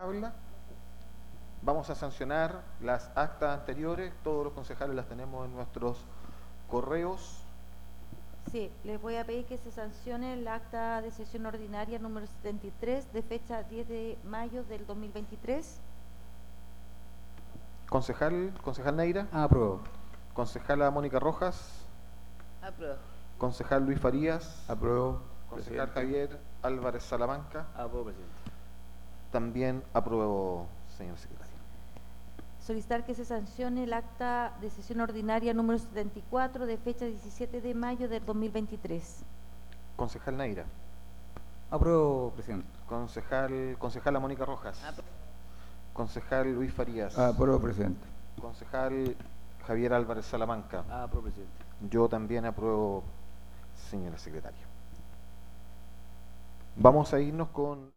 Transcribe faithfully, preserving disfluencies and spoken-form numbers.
tabla. Vamos a sancionar las actas anteriores, todos los concejales las tenemos en nuestros correos. Sí, les voy a pedir que se sancione el acta de sesión ordinaria número setenta y tres de fecha diez de mayo del dos mil veintitrés. Concejal, concejal Neira. Apruebo. Concejala Mónica Rojas. Apruebo. Concejal Luis Farías. Apruebo. Concejal Presidente. Javier Álvarez Salamanca. Apruebo, presidente. También apruebo, señor secretario. Solicitar que se sancione el acta de sesión ordinaria número setenta y cuatro de fecha diecisiete de mayo del dos mil veintitrés. Concejal Neira. Apruebo, presidente. Concejal, concejala Mónica Rojas. Apruebo. Concejal Luis Farías. Apruebo, presidente. Concejal Javier Álvarez Salamanca. Apruebo, presidente. Yo también apruebo, señora secretaria. Vamos a irnos con...